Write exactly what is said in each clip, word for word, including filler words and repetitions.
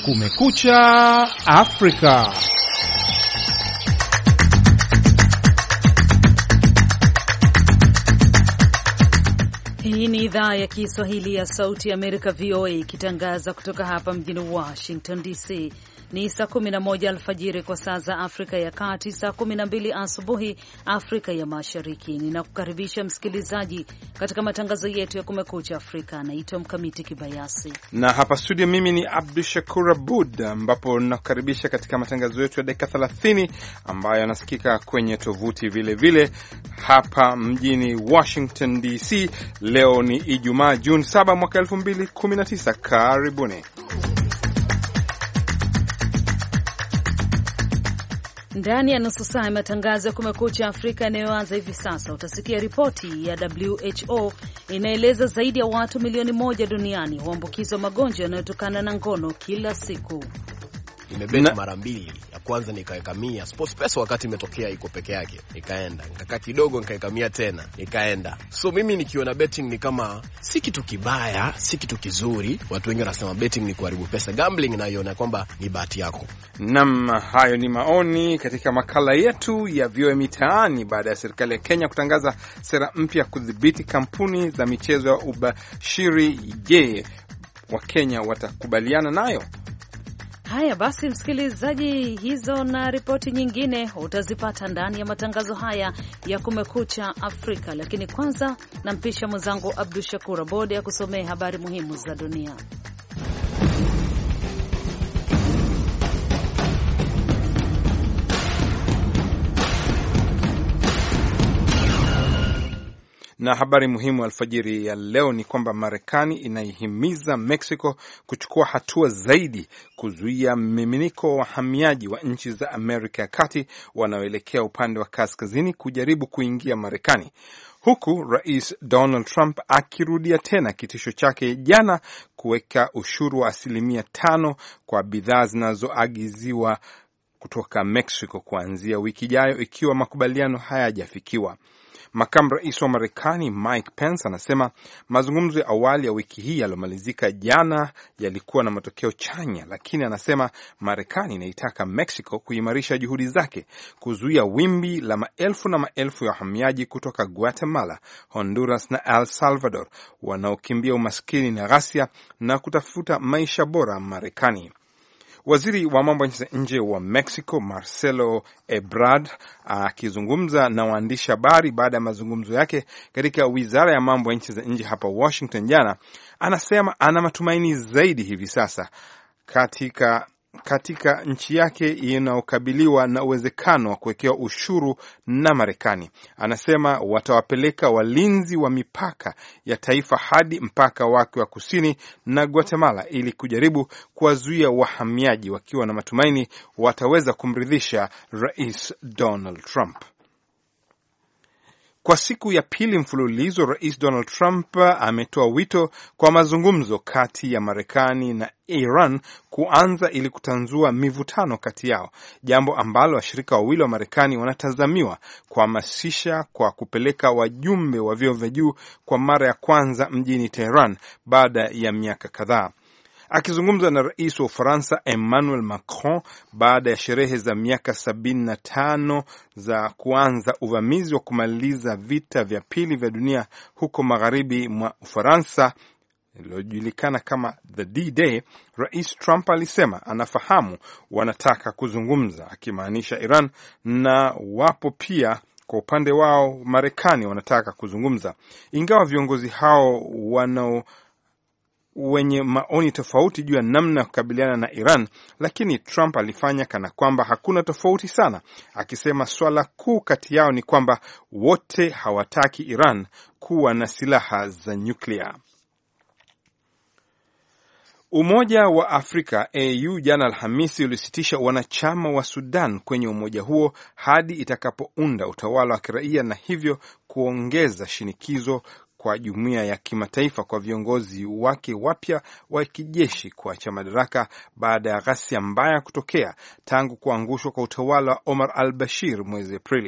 Kumekucha Afrika. Hii ni idhaa ya Kiswahili ya Sauti ya Amerika V O A ikitangaza kutoka hapa mjini Washington D C. Ni saa kumi na moja alfajiri kwa saa za Afrika ya Kati, saa kumi na mbili asubuhi Afrika ya Mashariki. Ninakukaribisha msikilizaji katika matangazo yetu ya Kumekucha Afrika. Naitwa Mkamiti Kibayasi na hapa studio mimi ni Abdul Shakur Abud, ambapo nakukaribisha katika matangazo yetu ya dakika thelathini ambayo yanasikika kwenye tovuti vile vile hapa mjini Washington D C. Leo ni Ijumaa Juni saba mwaka elfu mbili kumi na tisa. Karibuni. Ndani ya nusu saa ya matangazo ya Kumekucha Afrika yanayoanza hivi sasa, utasikia ripoti ya W H O inaeleza zaidi ya watu milioni moja duniani huambukizwa magonjwa yanayotokana na ngono kila siku. Nimebeti mara mbili. Ya kwanza nikaweka mia sports pesa wakati imetokea iko peke yake, nikaenda nikakaa kidogo nikaweka mia tena nikaenda. So mimi nikiona betting ni kama si kitu kibaya, si kitu kizuri. Watu wengi wanasema betting ni kuharibu pesa, gambling naiona kwamba ni bahati yako. Naam, hayo ni maoni katika makala yetu ya V O A Mitaani baada ya serikali ya Kenya kutangaza sera mpya kudhibiti kampuni za michezo ya ubashiri. Je, wa Kenya watakubaliana nayo? Haya basi, msikilizaji, hizo na ripoti nyingine utazipata ndani ya matangazo haya ya Kumekucha Afrika, lakini kwanza nampisha mwenzangu Abdul Shakur Abud ya kusomea habari muhimu za dunia. Na habari muhimu alfajiri ya leo ni kwamba Marekani inaihimiza Mexico kuchukua hatua zaidi kuzuia mmiminiko wa wahamiaji wa nchi za Amerika ya Kati wanaoelekea upande wa kaskazini kujaribu kuingia Marekani, huku Rais Donald Trump akirudia tena kitisho chake jana kuweka ushuru wa asilimia tano kwa bidhaa zinazoagiziwa kutoka Mexico kuanzia wiki ijayo ikiwa makubaliano hayajafikiwa. Makamu rais wa Marekani Mike Pence anasema mazungumzo ya awali ya wiki hii yaliyomalizika jana yalikuwa na matokeo chanya, lakini anasema Marekani inaitaka Mexico kuimarisha juhudi zake kuzuia wimbi la maelfu na maelfu ya wahamiaji kutoka Guatemala, Honduras na El Salvador wanaokimbia umaskini na ghasia na kutafuta maisha bora Marekani. Waziri wa mambo ya nje wa Mexico Marcelo Ebrard akizungumza na waandishi habari baada ya mazungumzo yake katika Wizara ya mambo ya nchi za nje hapa Washington jana, anasema ana matumaini zaidi hivi sasa katika katika nchi yake inayokabiliwa na uwezekano wa kuwekewa ushuru na Marekani. Anasema watawapeleka walinzi wa mipaka ya taifa hadi mpaka wake wa kusini na Guatemala ili kujaribu kuwazuia wahamiaji, wakiwa na matumaini wataweza kumridhisha Rais Donald Trump. Kwa siku ya pili mfululizo, Rais Donald Trump ametoa wito kwa mazungumzo kati ya Marekani na Iran kuanza ili kutanzua mivutano kati yao, jambo ambalo washirika wawili wa Marekani wanatazamiwa kuhamasisha kwa kupeleka wajumbe wa vyeo vya juu kwa mara ya kwanza mjini Tehran baada ya miaka kadhaa. Akizungumza na rais wa Ufaransa Emmanuel Macron baada ya sherehe za miaka sabini na tano za kuanza uvamizi wa kumaliza vita vya pili vya dunia huko magharibi mwa Ufaransa iliyojulikana kama the D-Day, Rais Trump alisema anafahamu wanataka kuzungumza, akimaanisha Iran, na wapo pia kwa upande wao Marekani wanataka kuzungumza. Ingawa viongozi hao wanao wenye maoni tofauti juu ya namna ya kukabiliana na Iran, lakini Trump alifanya kana kwamba hakuna tofauti sana, akisema swala kuu kati yao ni kwamba wote hawataki Iran kuwa na silaha za nyuklia. Umoja wa Afrika A U jana Alhamisi ulisitisha wanachama wa Sudan kwenye umoja huo hadi itakapounda utawala wa kiraia na hivyo kuongeza shinikizo kwa jumuiya ya kimataifa kwa viongozi wake wapya wa kijeshi kuacha madaraka baada ya ghasia mbaya kutokea tangu kuangushwa kwa utawala wa Omar al-Bashir mwezi Aprili.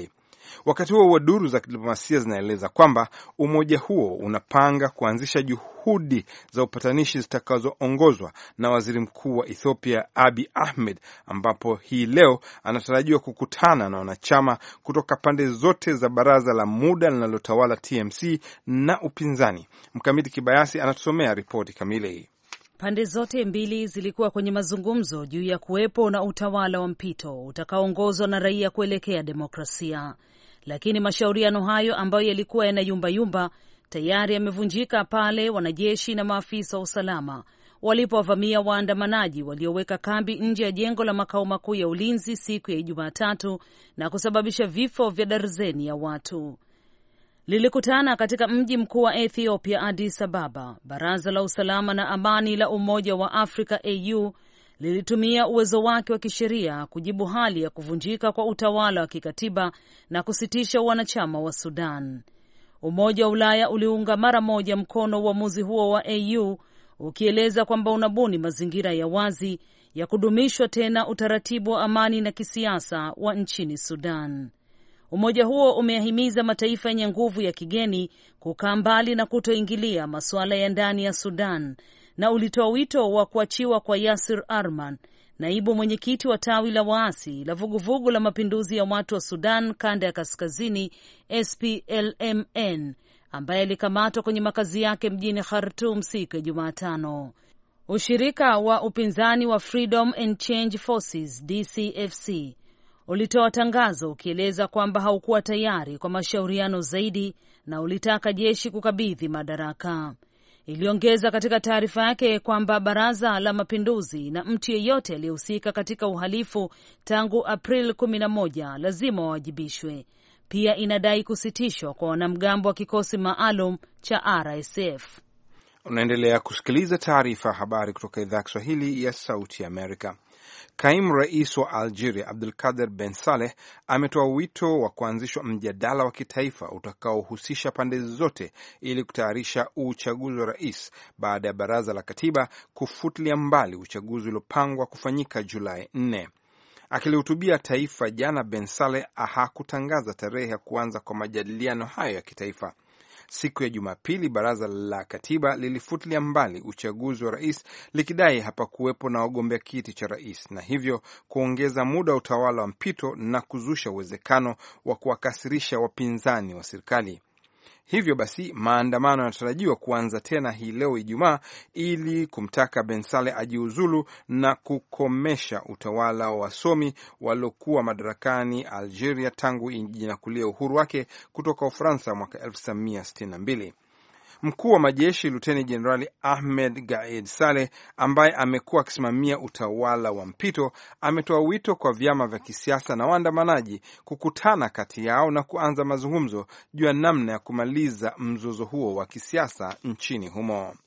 Wakati huo wa duru za kidiplomasia zinaeleza kwamba umoja huo unapanga kuanzisha juhudi za upatanishi zitakazoongozwa na waziri mkuu wa Ethiopia Abiy Ahmed, ambapo hii leo anatarajiwa kukutana na wanachama kutoka pande zote za baraza la muda linalotawala T M C na upinzani. Mkamiti Kibayasi anatusomea ripoti kamili. Pande zote mbili zilikuwa kwenye mazungumzo juu ya kuwepo na utawala wa mpito utakaoongozwa na raia kuelekea demokrasia. Lakini mashauriano hayo ambayo yalikuwa yanayumbayumba tayari yamevunjika pale wanajeshi na maafisa wa usalama walipowavamia waandamanaji walioweka kambi nje ya jengo la makao makuu ya ulinzi siku ya Jumatatu na kusababisha vifo vya darzeni ya watu. Lilikutana katika mji mkuu wa Ethiopia, Addis Ababa. Baraza la usalama na amani la Umoja wa Afrika A U lilitumia uwezo wake wa kisheria kujibu hali ya kuvunjika kwa utawala wa kikatiba na kusitisha wanachama wa Sudan. Umoja wa Ulaya uliunga mara moja mkono uamuzi huo wa A U, ukieleza kwamba unabuni mazingira ya wazi ya kudumishwa tena utaratibu wa amani na kisiasa wa nchini Sudan. Umoja huo umehimiza mataifa yenye nguvu ya kigeni kukaa mbali na kutoingilia masuala ya ndani ya Sudan, na ulitoa wito wa kuachiwa kwa Yasir Arman, naibu mwenyekiti wa tawi la waasi la vuguvugu la mapinduzi ya watu wa Sudan kanda ya kaskazini S P L M N, ambaye alikamatwa kwenye makazi yake mjini Khartoum siku ya Jumatano. Ushirika wa upinzani wa Freedom and Change Forces D C F C ulitoa tangazo ukieleza kwamba haukuwa tayari kwa mashauriano zaidi na ulitaka jeshi kukabidhi madaraka. Iliongeza katika taarifa yake kwamba baraza la mapinduzi na mtu yeyote aliyehusika katika uhalifu tangu April kumi na moja lazima wawajibishwe. Pia inadai kusitishwa kwa wanamgambo wa kikosi maalum cha R S F. Unaendelea kusikiliza taarifa habari kutoka idhaa ya Kiswahili ya Sauti ya Amerika. Kaimu rais wa Algeria Abdelkader Ben Saleh ametoa wito wa kuanzishwa mjadala wa kitaifa utakaohusisha pande zote ili kutayarisha uchaguzi wa rais baada ya baraza la katiba kufutilia mbali uchaguzi uliopangwa kufanyika Julai nne. Akilihutubia taifa jana, Ben Saleh hakutangaza tarehe ya kuanza kwa majadiliano hayo ya kitaifa. Siku ya Jumapili, baraza la katiba lilifutilia mbali uchaguzi wa rais likidai hapakuwepo na wagombea kiti cha rais, na hivyo kuongeza muda wa utawala wa mpito na kuzusha uwezekano wa kuwakasirisha wapinzani wa serikali. Hivyo basi maandamano yanatarajiwa kuanza tena hii leo Ijumaa ili kumtaka Ben Saleh ajiuzulu na kukomesha utawala wa wasomi waliokuwa madarakani Algeria tangu ijinakulia uhuru wake kutoka Ufaransa mwaka elfu tisa mia sitini na mbili. Mkuu wa majeshi Luteni Jenerali Ahmed Gaid Saleh, ambaye amekuwa akisimamia utawala wa mpito, ametoa wito kwa vyama vya kisiasa na waandamanaji kukutana kati yao na kuanza mazungumzo juu ya namna ya kumaliza mzozo huo wa kisiasa nchini humo.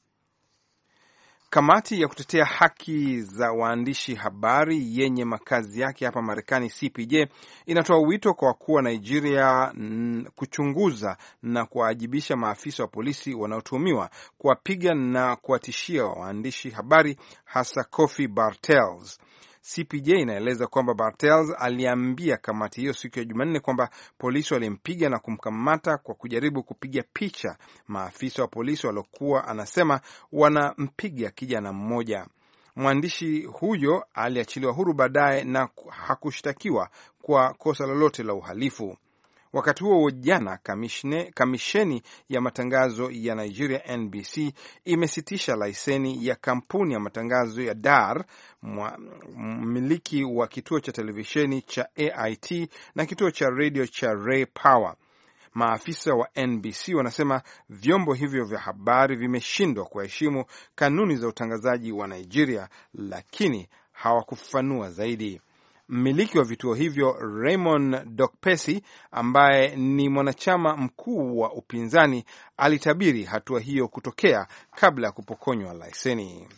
Kamati ya kutetea haki za waandishi habari yenye makazi yake hapa Marekani, C P J, inatoa wito kwa wakuu wa Nigeria kuchunguza na kuwaajibisha maafisa wa polisi wanaotuhumiwa kuwapiga na kuwatishia waandishi habari, hasa Kofi Bartels. C P J inaeleza kwamba Bartels aliambia kamati hiyo siku ya Jumanne kwamba polisi walimpiga na kumkamata kwa kujaribu kupiga picha maafisa wa polisi waliokuwa anasema wanampiga kijana mmoja. Mwandishi huyo aliachiliwa huru baadaye na hakushtakiwa kwa kosa lolote la uhalifu. Wakati huo jana, kamisheni ya matangazo ya Nigeria N B C imesitisha laiseni ya kampuni ya matangazo ya Dar, mmiliki wa kituo cha televisheni cha A I T na kituo cha radio cha Ray Power. Maafisa wa N B C wanasema vyombo hivyo vya habari vimeshindwa kuheshimu kanuni za utangazaji wa Nigeria, lakini hawakufafanua zaidi. Mmiliki wa vituo hivyo Raymond Dokpesi, ambaye ni mwanachama mkuu wa upinzani, alitabiri hatua hiyo kutokea kabla ya kupokonywa leseni.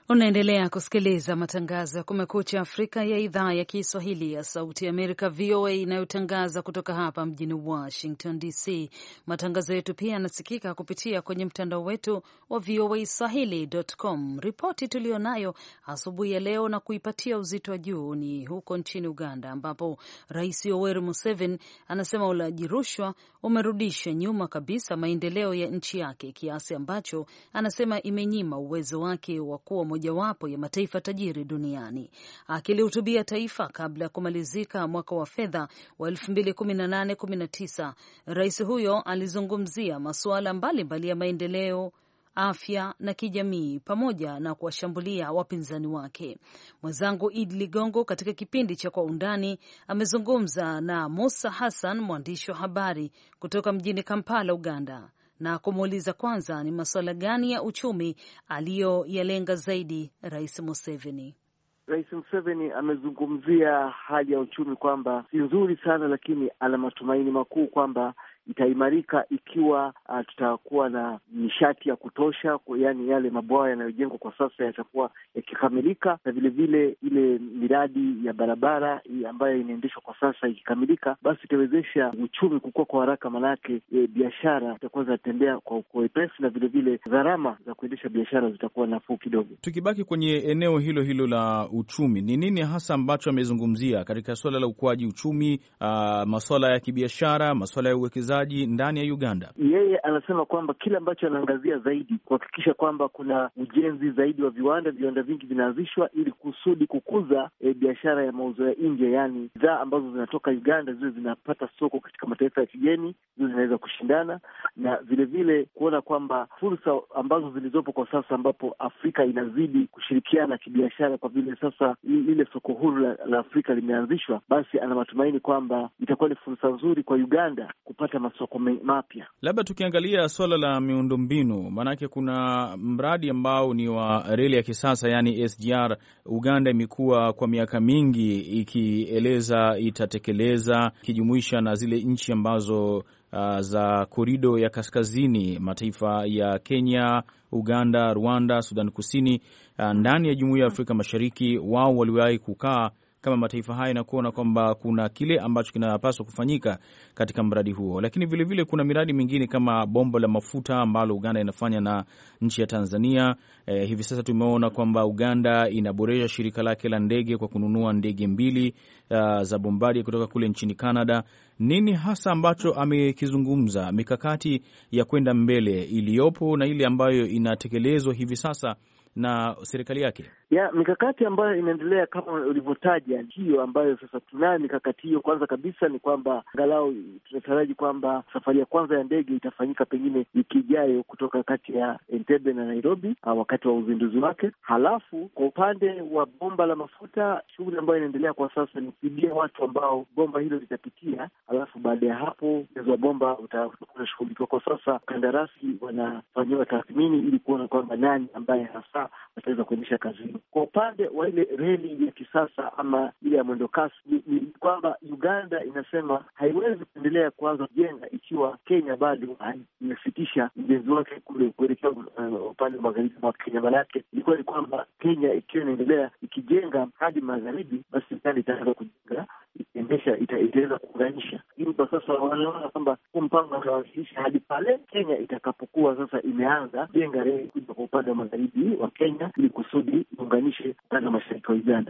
Unaendelea kusikiliza matangazo ya Kumekucha Afrika ya idhaa ya Kiswahili ya Sauti ya Amerika, V O A, inayotangaza kutoka hapa mjini Washington D C. Matangazo yetu pia yanasikika kupitia kwenye mtandao wetu wa V O A Swahili dot com. Ripoti tulionayo asubuhi ya leo na kuipatia uzito wa juu ni huko nchini Uganda, ambapo Rais Yoweri Museveni anasema ulaji rushwa umerudisha nyuma kabisa maendeleo ya nchi yake, kiasi ambacho anasema imenyima uwezo wake wa kuwa mojawapo ya mataifa tajiri duniani. Akilihutubia taifa kabla ya kumalizika mwaka wa fedha wa elfu mbili kumi na nane kumi na tisa, rais huyo alizungumzia masuala mbalimbali ya maendeleo, afya na kijamii, pamoja na kuwashambulia wapinzani wake. Mwenzangu Idi Ligongo katika kipindi cha Kwa Undani amezungumza na Musa Hassan, mwandishi wa habari kutoka mjini Kampala, Uganda, na kumuuliza kwanza ni masuala gani ya uchumi aliyoyalenga zaidi Rais Museveni. Rais Museveni amezungumzia hali ya uchumi kwamba si nzuri sana, lakini ana matumaini makuu kwamba itaimarika ikiwa uh, tutakuwa na nishati ya kutosha, yaani yale mabwawa yanayojengwa kwa sasa yatakuwa yakikamilika, na vile vile ile miradi ya barabara ambayo inaendeshwa kwa sasa ikikamilika, basi itawezesha uchumi kukua kwa haraka, manake e, biashara itakuwa zinatembea kwa wepesi, na vile vile gharama za kuendesha biashara zitakuwa nafuu kidogo. Tukibaki kwenye eneo hilo hilo la uchumi, ni nini hasa ambacho amezungumzia katika suala la ukuaji uchumi, uh, masuala ya kibiashara, masuala ya uwekezaji ndani ya Uganda? Yeye anasema kwamba kile ambacho anaangazia zaidi kuhakikisha kwamba kuna ujenzi zaidi wa viwanda, viwanda vingi vinaanzishwa ili kusudi kukuza e, biashara ya mauzo ya nje, yani bidhaa ambazo zinatoka Uganda ziwe zinapata soko katika mataifa ya kigeni, ziwe zinaweza kushindana, na vile vile kuona kwamba fursa ambazo zilizopo kwa sasa, ambapo Afrika inazidi kushirikiana kibiashara, kwa vile sasa ile soko huru la, la Afrika limeanzishwa, basi ana matumaini kwamba itakuwa ni fursa nzuri kwa Uganda kupata masoko mapya. Labda tukiangalia swala la miundombinu, maanake kuna mradi ambao ni wa reli ya kisasa, yani S G R. Uganda imekuwa kwa miaka mingi ikieleza itatekeleza, ikijumuisha na zile nchi ambazo uh, za korido ya kaskazini, mataifa ya Kenya, Uganda, Rwanda, Sudan Kusini, uh, ndani ya Jumuiya ya Afrika Mashariki. Wao waliwahi kukaa kama mataifa haya na kuona kwamba kuna kile ambacho kinapaswa kufanyika katika mradi huo, lakini vile vile kuna miradi mingine kama bomba la mafuta ambalo Uganda inafanya na nchi ya Tanzania. Eh, hivi sasa tumeona kwamba Uganda inaboresha shirika lake la ndege kwa kununua ndege mbili uh, za Bombardier kutoka kule nchini Canada. Nini hasa ambacho amekizungumza, mikakati ya kwenda mbele iliyopo na ile ambayo inatekelezwa hivi sasa na serikali yake? Ya mikakati ambayo inaendelea kama ulivyotaja, hiyo ambayo sasa tunayo mikakati hiyo. Kwanza kabisa ni kwamba angalau tunataraji kwamba safari ya kwanza ya ndege itafanyika pengine wiki ijayo kutoka kati ya Entebbe na Nairobi wakati wa uzinduzi wake. Halafu kwa upande wa bomba la mafuta, shughuli ambayo inaendelea kwa sasa ni kufidia watu ambao bomba hilo litapitia, halafu baada ya hapo uwezo wa bomba utashughulikiwa. Kwa sasa kandarasi wanafanyiwa tathmini ili kuona kwamba nani ambaye hasa wataweza kuendesha kazi. Kwa upande wa ile reli ya kisasa ama ile ya mwendo kasi, ni, ni kwamba Uganda inasema haiwezi kuendelea kuanza kujenga ikiwa Kenya bado imesitisha ujenzi wake kule kuelekea uh, upande wa magharibi wa Kenya. Manake ilikuwa ni kwamba Kenya ikiwa inaendelea ikijenga hadi magharibi, basi serikali itaanza kujenga ikiendesha itaweza kuunganisha. Hivi kwa sasa wanaona kwamba huu mpango utawasilisha hadi pale Kenya itakapokuwa sasa imeanza jenga reli kuja kwa upande wa magharibi wa Kenya ili kusudi iunganishe upande wa mashariki wa Uganda.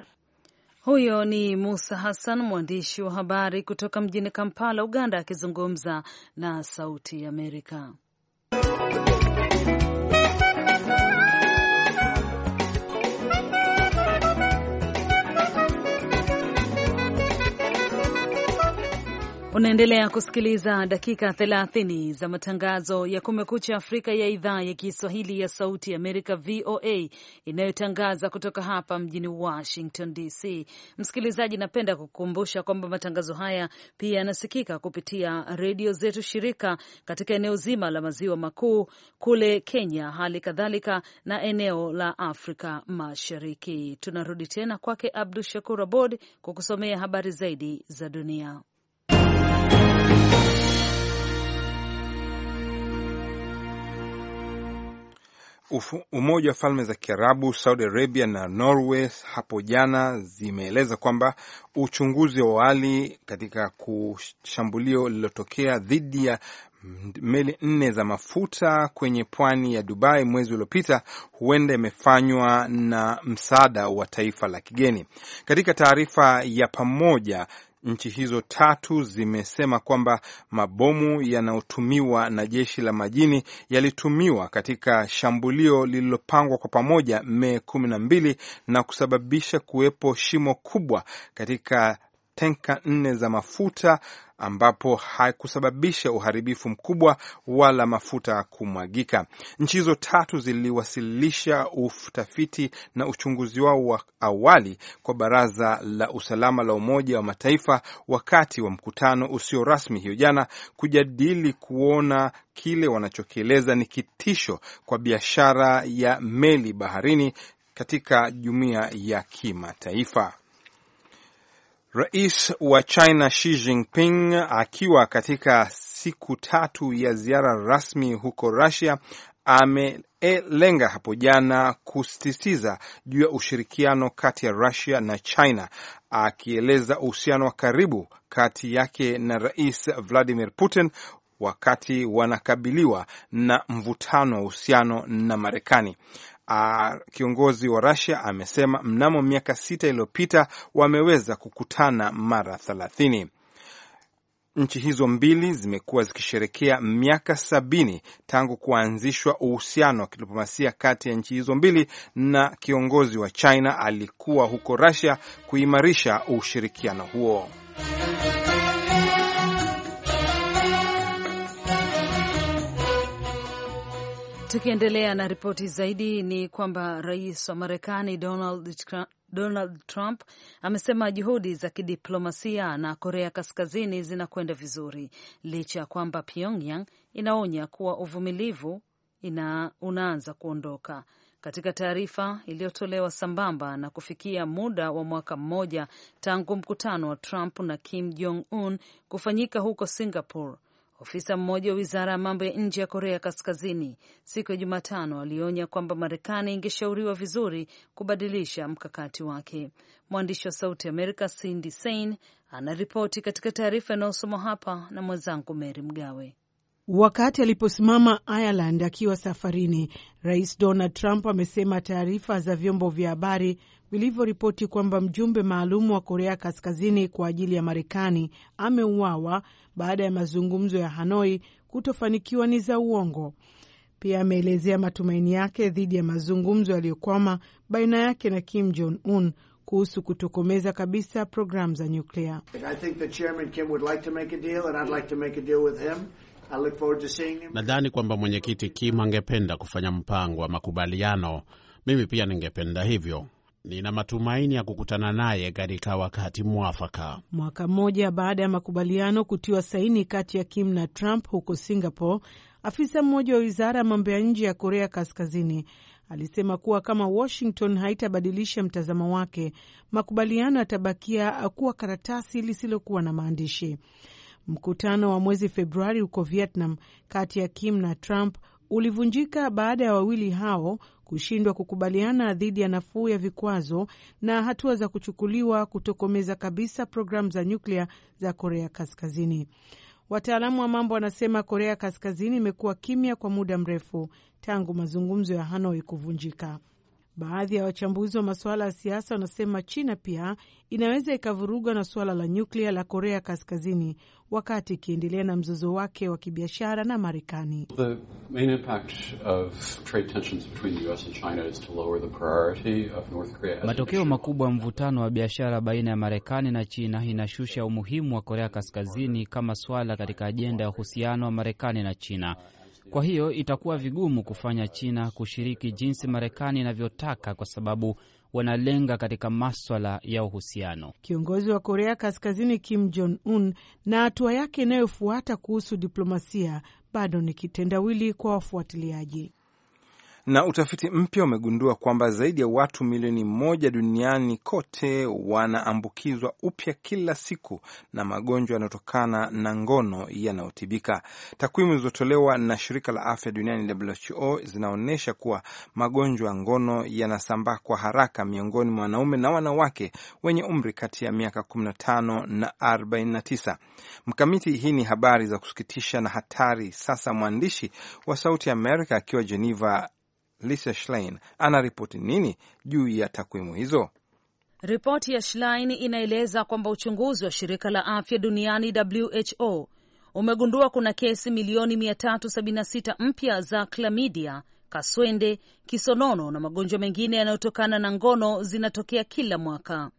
Huyo ni Musa Hassan, mwandishi wa habari kutoka mjini Kampala, Uganda, akizungumza na Sauti ya Amerika. Unaendelea kusikiliza dakika thelathini za matangazo ya Kumekucha Afrika ya idhaa ya Kiswahili ya Sauti Amerika, V O A, inayotangaza kutoka hapa mjini Washington D C. Msikilizaji, napenda kukumbusha kwamba matangazo haya pia yanasikika kupitia redio zetu shirika katika eneo zima la maziwa makuu, kule Kenya, hali kadhalika na eneo la Afrika Mashariki. Tunarudi tena kwake Abdu Shakur Abod kwa kusomea habari zaidi za dunia. Umoja wa Falme za Kiarabu, Saudi Arabia na Norway hapo jana zimeeleza kwamba uchunguzi wa awali katika kushambulio lililotokea dhidi ya meli nne za mafuta kwenye pwani ya Dubai mwezi uliopita huenda imefanywa na msaada wa taifa la kigeni. Katika taarifa ya pamoja, nchi hizo tatu zimesema kwamba mabomu yanayotumiwa na jeshi la majini yalitumiwa katika shambulio lililopangwa kwa pamoja Mei kumi na mbili na kusababisha kuwepo shimo kubwa katika tenka nne za mafuta ambapo haikusababisha uharibifu mkubwa wala mafuta kumwagika. Nchi hizo tatu ziliwasilisha utafiti na uchunguzi wao wa awali kwa Baraza la Usalama la Umoja wa Mataifa wakati wa mkutano usio rasmi hiyo jana, kujadili kuona kile wanachokieleza ni kitisho kwa biashara ya meli baharini katika jumuiya ya kimataifa. Rais wa China Xi Jinping akiwa katika siku tatu ya ziara rasmi huko Russia amelenga hapo jana kusisitiza juu ya ushirikiano kati ya Russia na China, akieleza uhusiano wa karibu kati yake na Rais Vladimir Putin wakati wanakabiliwa na mvutano wa uhusiano na Marekani. Uh, kiongozi wa Russia amesema mnamo miaka sita iliyopita wameweza kukutana mara thelathini. Nchi hizo mbili zimekuwa zikisherekea miaka sabini tangu kuanzishwa uhusiano wa kidiplomasia kati ya nchi hizo mbili, na kiongozi wa China alikuwa huko Russia kuimarisha ushirikiano huo. Tukiendelea na ripoti zaidi ni kwamba rais wa Marekani Donald Donald Trump amesema juhudi za kidiplomasia na Korea Kaskazini zinakwenda vizuri licha ya kwamba Pyongyang inaonya kuwa uvumilivu ina unaanza kuondoka. Katika taarifa iliyotolewa sambamba na kufikia muda wa mwaka mmoja tangu mkutano wa Trump na Kim Jong Un kufanyika huko Singapore, ofisa mmoja wa wizara ya mambo ya nje ya Korea Kaskazini siku ya Jumatano alionya kwamba Marekani ingeshauriwa vizuri kubadilisha mkakati wake. Mwandishi wa Sauti ya Amerika Cindy Sain anaripoti katika taarifa inayosomwa hapa na mwenzangu Mary Mgawe. Wakati aliposimama Ireland akiwa safarini, Rais Donald Trump amesema taarifa za vyombo vya habari vilivyoripoti kwamba mjumbe maalum wa Korea Kaskazini kwa ajili ya Marekani ameuawa baada ya mazungumzo ya Hanoi kutofanikiwa ni za uongo. Pia ameelezea matumaini yake dhidi ya mazungumzo yaliyokwama baina yake na Kim Jong Un kuhusu kutokomeza kabisa programu za nyuklia. Nadhani kwamba mwenyekiti Kim angependa kufanya mpango wa makubaliano. Mimi pia ningependa hivyo. Nina matumaini ya kukutana naye katika wakati mwafaka. Mwaka mmoja baada ya makubaliano kutiwa saini kati ya Kim na Trump huko Singapore, afisa mmoja wa wizara ya mambo ya nje ya Korea Kaskazini alisema kuwa kama Washington haitabadilisha mtazamo wake, makubaliano yatabakia kuwa karatasi lisilokuwa na maandishi. Mkutano wa mwezi Februari huko Vietnam kati ya Kim na Trump ulivunjika baada ya wawili hao kushindwa kukubaliana dhidi ya nafuu ya vikwazo na hatua za kuchukuliwa kutokomeza kabisa programu za nyuklia za Korea Kaskazini. Wataalamu wa mambo wanasema Korea Kaskazini imekuwa kimya kwa muda mrefu tangu mazungumzo ya Hanoi kuvunjika. Baadhi ya wachambuzi wa masuala ya siasa wanasema China pia inaweza ikavurugwa na suala la nyuklia la Korea Kaskazini wakati ikiendelea na mzozo wake wa kibiashara na Marekani. Matokeo makubwa ya mvutano wa biashara baina ya Marekani na China inashusha umuhimu wa Korea Kaskazini kama swala katika ajenda ya uhusiano wa Marekani na China. Kwa hiyo itakuwa vigumu kufanya China kushiriki jinsi Marekani inavyotaka kwa sababu wanalenga katika maswala ya uhusiano. Kiongozi wa Korea Kaskazini Kim Jong Un na hatua yake inayofuata kuhusu diplomasia bado ni kitendawili kwa wafuatiliaji. Na utafiti mpya umegundua kwamba zaidi ya watu milioni moja duniani kote wanaambukizwa upya kila siku na magonjwa yanayotokana na ngono yanayotibika. Takwimu zilizotolewa na shirika la afya duniani W H O zinaonyesha kuwa magonjwa ya ngono yanasambaa kwa haraka miongoni mwa wanaume na wanawake wenye umri kati ya miaka kumi na tano na arobaini na tisa. Mkamiti, hii ni habari za kusikitisha na hatari. Sasa mwandishi wa Sauti ya Amerika akiwa Geneva, Lisa Schlein anaripoti nini juu ya takwimu hizo? Ripoti ya Schlein inaeleza kwamba uchunguzi wa shirika la afya duniani W H O umegundua kuna kesi milioni mia tatu sabini na sita mpya za klamidia, kaswende, kisonono na magonjwa mengine yanayotokana na ngono zinatokea kila mwaka.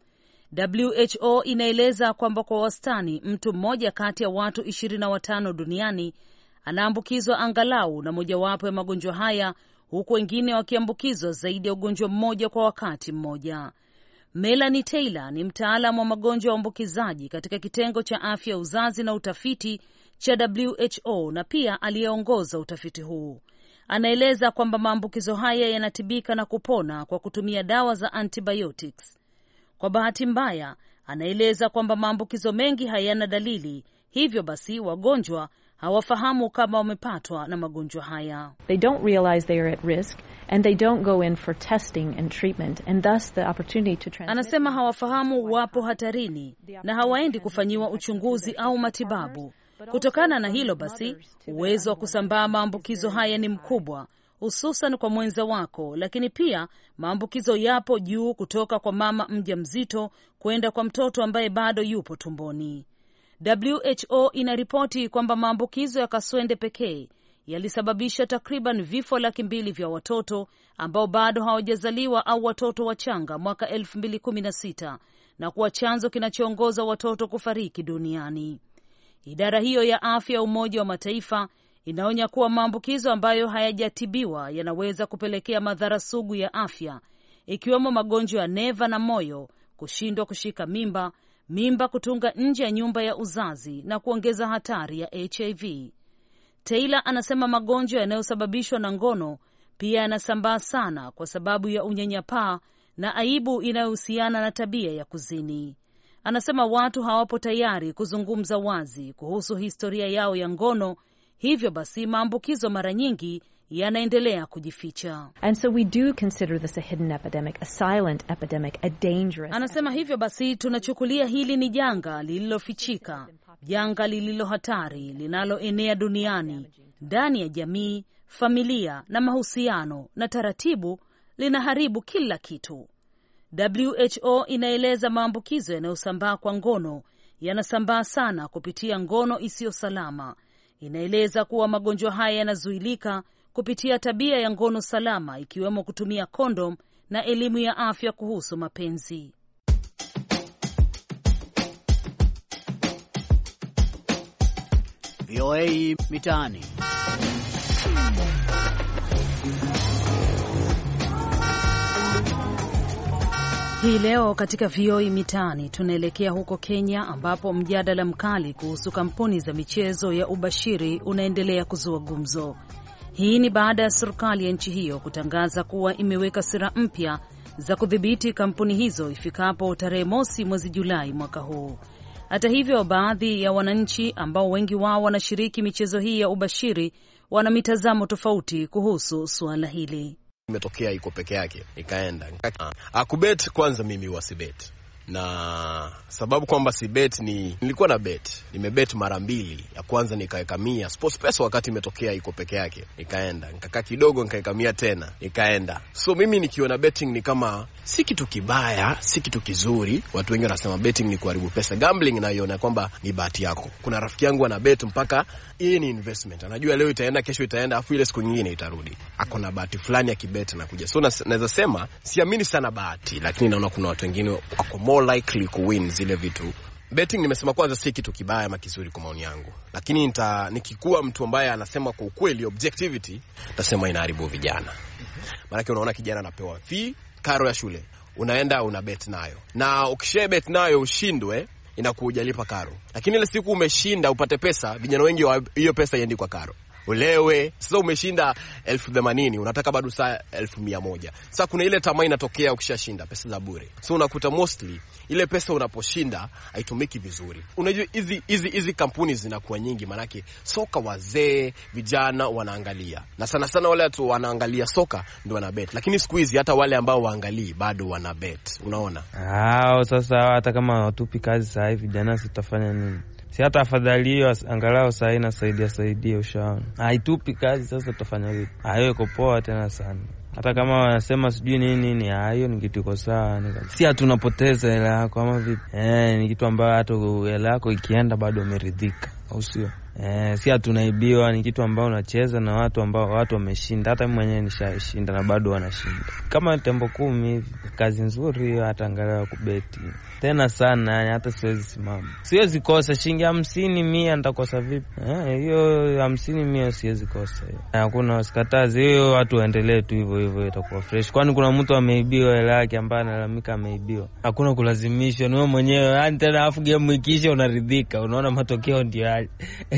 W H O inaeleza kwamba kwa wastani mtu mmoja kati ya watu ishirini na watano duniani anaambukizwa angalau na mojawapo ya magonjwa haya, huku wengine wakiambukizwa zaidi ya ugonjwa mmoja kwa wakati mmoja. Melanie Taylor ni mtaalamu wa magonjwa ya uambukizaji katika kitengo cha afya ya uzazi na utafiti cha W H O na pia aliyeongoza utafiti huu. Anaeleza kwamba maambukizo haya yanatibika na kupona kwa kutumia dawa za antibiotics. Kwa bahati mbaya, anaeleza kwamba maambukizo mengi hayana dalili, hivyo basi wagonjwa hawafahamu kama wamepatwa na magonjwa haya. They don't realize they are at risk and they don't go in for testing and treatment and thus the opportunity to transmit. Anasema hawafahamu wapo hatarini na hawaendi kufanyiwa uchunguzi au matibabu. Kutokana na hilo basi, uwezo wa kusambaa maambukizo haya ni mkubwa, hususan kwa mwenza wako, lakini pia maambukizo yapo juu kutoka kwa mama mjamzito kwenda kwa mtoto ambaye bado yupo tumboni. W H O inaripoti kwamba maambukizo ya kaswende pekee yalisababisha takriban vifo laki mbili vya watoto ambao bado hawajazaliwa au watoto wachanga mwaka elfu mbili kumi na sita na kuwa chanzo kinachoongoza watoto kufariki duniani. Idara hiyo ya afya ya Umoja wa Mataifa inaonya kuwa maambukizo ambayo hayajatibiwa yanaweza kupelekea madhara sugu ya afya, ikiwemo magonjwa ya neva na moyo, kushindwa kushika mimba, mimba kutunga nje ya nyumba ya uzazi na kuongeza hatari ya H I V. Taylor anasema magonjwa yanayosababishwa na ngono pia yanasambaa sana kwa sababu ya unyanyapaa na aibu inayohusiana na tabia ya kuzini. Anasema watu hawapo tayari kuzungumza wazi kuhusu historia yao ya ngono, hivyo basi maambukizo mara nyingi yanaendelea kujificha. And so we do consider this a hidden epidemic, a silent epidemic, a dangerous. Anasema hivyo basi tunachukulia hili ni janga lililofichika, janga lililo hatari linaloenea duniani, ndani ya jamii, familia na mahusiano, na taratibu linaharibu kila kitu. W H O inaeleza maambukizo yanayosambaa kwa ngono yanasambaa sana kupitia ngono isiyo salama. Inaeleza kuwa magonjwa haya yanazuilika kupitia tabia ya ngono salama, ikiwemo kutumia kondom na elimu ya afya kuhusu mapenzi. V O A Mitaani. Hii leo katika V O A Mitaani tunaelekea huko Kenya, ambapo mjadala mkali kuhusu kampuni za michezo ya ubashiri unaendelea kuzua gumzo. Hii ni baada ya serikali ya nchi hiyo kutangaza kuwa imeweka sera mpya za kudhibiti kampuni hizo ifikapo tarehe mosi mwezi Julai mwaka huu. Hata hivyo, baadhi ya wananchi ambao wengi wao wanashiriki michezo hii ya ubashiri wana mitazamo tofauti kuhusu suala hili. Imetokea iko peke yake, ikaenda. Akubet kwanza mimi wasibet. Na sababu kwamba si bet ni nilikuwa na bet. Nimebet mara mbili. Ya kwanza nikaweka mia sports pesa wakati imetokea iko peke yake, ikaenda. Nikakaa kidogo nikaweka mia tena, ikaenda. So mimi nikiona betting ni kama si kitu kibaya, si kitu kizuri. Watu wengi wanasema betting ni kuharibu pesa. Gambling naiona kwamba ni bahati yako. Kuna rafiki yangu ana bet mpaka hii ni investment. Anajua leo itaenda, kesho itaenda, afu ile siku nyingine itarudi. Ako na bahati fulani ya kibet na kuja. So naweza sema siamini sana bahati, lakini naona kuna watu wengine wako more likely ku win zile vitu. Betting nimesema kwanza si kitu kibaya ama kizuri kwa maoni yangu. Lakini nita nikikuwa mtu ambaye anasema kwa ukweli objectivity, nasema inaharibu vijana. Maana unaona kijana anapewa fee karo ya shule, unaenda una bet nayo. Na ukishe bet nayo ushindwe, inakuja lipa karo. Lakini ile siku umeshinda upate pesa, vijana wengi hiyo pesa iende kwa karo. ulewe. Sasa umeshinda elfu themanini unataka bado saa elfu mia moja. Sasa kuna ile tamaa inatokea ukishashinda pesa za bure. So unakuta mostly ile pesa unaposhinda haitumiki vizuri. Unajua hizi hizi hizi kampuni zinakuwa nyingi, manake soka wazee, vijana wanaangalia. Na sana sana wale watu wanaangalia soka ndio wana bet. Lakini siku hizi hata wale ambao waangalii bado wana bet. Unaona? Ah, sasa hata kama watupi kazi sasa hivi vijana sitafanya nini? Si hata afadhali hiyo angalau sasa inasaidia saidia ushaona. Haitupi kazi sasa tutafanya vipi? Hayo iko poa tena sana. Hata kama wanasema sijui nini nini, hiyo ni kitu iko sawa. Si hatunapoteza hela yako ama vipi? Eh, ni kitu ambacho hata hela yako ikienda bado umeridhika, au sio? Eh, si hatunaibiwa, ni kitu ambao unacheza na watu ambao watu wameshinda. Hata mimi mwenyewe nishashinda na bado wanashinda. Kama tembo kumi hivi, kazi nzuri hata angalau kubeti. Tena sana, yani hata siwezi simama. Siwezi kosa shilingi hamsini mia nitakosa vipi? Eh, hiyo hamsini mia siwezi kosa hiyo. Hakuna wasikataze hiyo, watu waendelee tu hivyo hivyo itakuwa fresh. Kwani kuna mtu ameibiwa hela yake ambaye analalamika ameibiwa? Hakuna kulazimishwa, ni wewe mwenyewe. Yani tena afu game ikisha unaridhika, unaona matokeo ndio yale.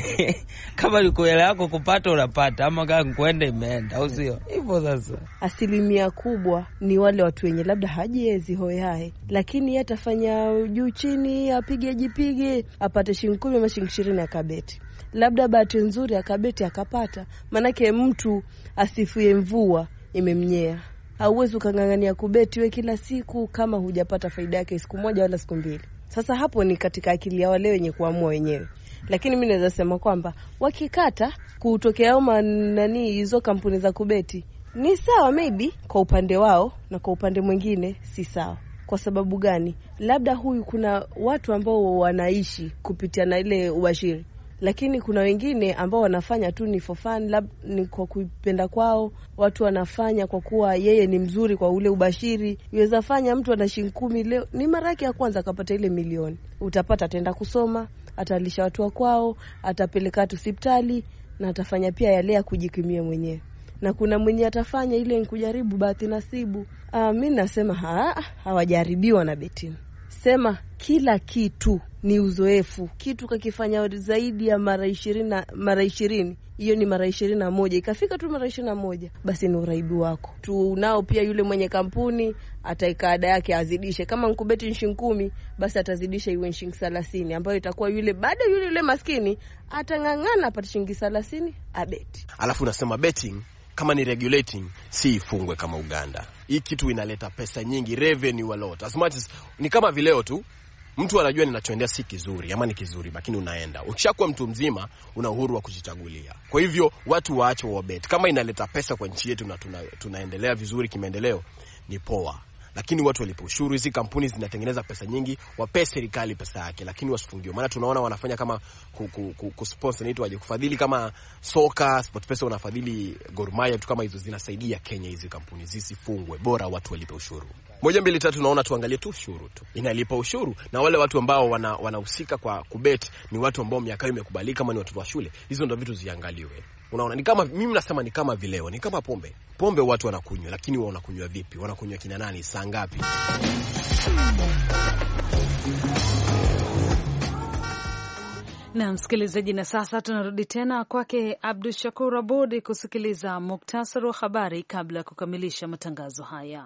Kama liko hela yako kupata unapata, ama kama kwenda imeenda, au sio? Hivyo sasa. Asilimia kubwa ni wale watu wenye labda hajiezi hoyae, lakini yatafanya juu chini, apige jipige, apate shilingi kumi ama shilingi ishirini akabeti. Labda bahati nzuri akabeti akapata. Manake mtu asifue mvua imemnyea. Hauwezi ukangangania kubeti we kila siku kama hujapata faida yake siku moja wala siku mbili. Sasa hapo ni katika akili ya wale wenye kuamua wenyewe. Lakini mimi naweza sema kwamba wakikata kutokea au nani hizo kampuni za kubeti ni sawa maybe kwa upande wao, na kwa upande mwingine si sawa. Kwa sababu gani? Labda huyu kuna watu ambao wanaishi kupitia na ile ubashiri, lakini kuna wengine ambao wanafanya tu ni for fun, labda ni kwa kupenda kwao. Watu wanafanya kwa kuwa yeye ni mzuri kwa ule ubashiri. Yaweza fanya mtu ana shilingi kumi leo, ni mara yake ya kwanza akapata ile milioni. Utapata atenda kusoma, atalisha watu wa kwao, atapeleka watu hospitali, na atafanya pia yale ya kujikimia mwenyewe. Na kuna mwenye atafanya ile ni kujaribu bahati nasibu. Ah, mimi nasema ha, hawajaribiwa na betting. Sema kila kitu ni uzoefu. Kitu kakifanya zaidi ya mara ishirini mara ishirini, hiyo ni mara ishirini na moja. Ikafika tu mara ishirini na moja, basi ni uraibu wako. Tu nao pia yule mwenye kampuni ataika ada yake azidishe. Kama nkubeti shilingi kumi, basi atazidisha iwe shilingi thelathini, ambayo itakuwa yule baada yule yule maskini atangangana apate shilingi thelathini abeti. Alafu unasema betting kama ni regulating si ifungwe kama Uganda. Hii kitu inaleta pesa nyingi, revenue a lot. As much as ni kama vileo tu, mtu anajua ninachoendea si kizuri ama ni kizuri, lakini unaenda. Ukishakuwa mtu mzima una uhuru wa kujichagulia. Kwa hivyo watu waache wa bet. Kama inaleta pesa kwa nchi yetu na tuna, tunaendelea vizuri kimaendeleo ni poa. Lakini watu walipo ushuru, hizi kampuni zinatengeneza pesa nyingi, wape serikali pesa yake, lakini wasifungiwe. Maana tunaona wanafanya kama kusponsor nitu waje kufadhili kama soka, SportPesa wanafadhili Gor Mahia, tu kama hizo zinasaidia Kenya. Hizi kampuni zisifungwe, bora watu walipe ushuru. Moja mbili tatu, naona tuangalie tu ushuru tu. Inalipa ushuru, na wale watu ambao wana wanahusika kwa kubet ni watu ambao miaka yao imekubalika, kama ni watu wa shule. Hizo ndio vitu ziangaliwe. Unaona, ni kama mimi nasema ni kama vileo, ni kama pombe. Pombe watu wanakunywa, lakini wao wanakunywa vipi? Wanakunywa kina nani, saa ngapi? Na msikilizaji, na sasa tunarudi tena kwake Abdul Shakur Abud kusikiliza muktasari wa habari kabla ya kukamilisha matangazo haya.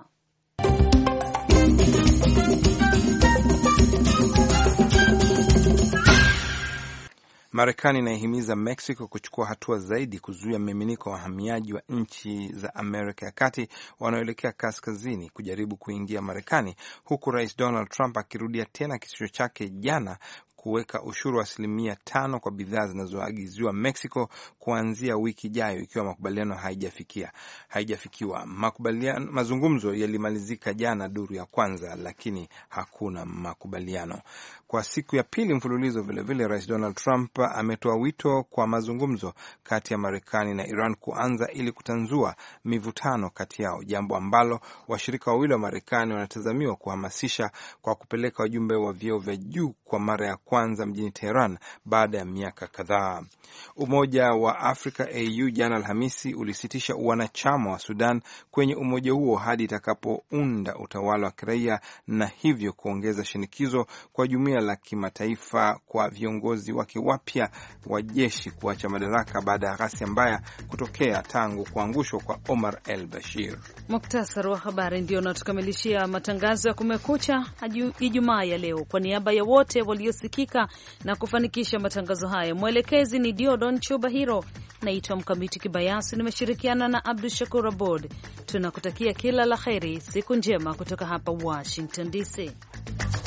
Marekani inahimiza Mexico kuchukua hatua zaidi kuzuia mmiminiko wa wahamiaji wa nchi za Amerika ya Kati wanaoelekea kaskazini kujaribu kuingia Marekani, huku Rais Donald Trump akirudia tena kitisho chake jana kuweka ushuru wa asilimia tano kwa bidhaa zinazoagiziwa Mexico kuanzia wiki ijayo ikiwa makubaliano haijafikia haijafikiwa. Makubaliano mazungumzo yalimalizika jana duru ya kwanza, lakini hakuna makubaliano. Kwa siku ya pili mfululizo vile vile Rais Donald Trump ametoa wito kwa mazungumzo kati ya Marekani na Iran kuanza ili kutanzua mivutano kati yao, jambo ambalo washirika wawili wa Marekani wanatazamiwa kuhamasisha kwa kupeleka wajumbe wa vyeo vya juu kwa kwa mara ya kwanza mjini Tehran baada ya miaka kadhaa. Umoja wa Afrika A U jana Alhamisi ulisitisha uwanachama wa Sudan kwenye umoja huo hadi itakapounda utawala wa kiraia na hivyo kuongeza shinikizo kwa jumuiya la kimataifa kwa viongozi wake wapya wa jeshi kuacha madaraka baada ya ghasia mbaya kutokea tangu kuangushwa kwa Omar el-Bashir. Muktasari wa habari ndio unatukamilishia matangazo ya Kumekucha Ijumaa ya leo. Kwa niaba ya wote waliosikika na kufanikisha matangazo haya, mwelekezi ni Diodon Chubahiro, naitwa Mkamiti Kibayasi, nimeshirikiana na Abdul Shakur Abod. Tunakutakia kila la kheri, siku njema kutoka hapa Washington D C.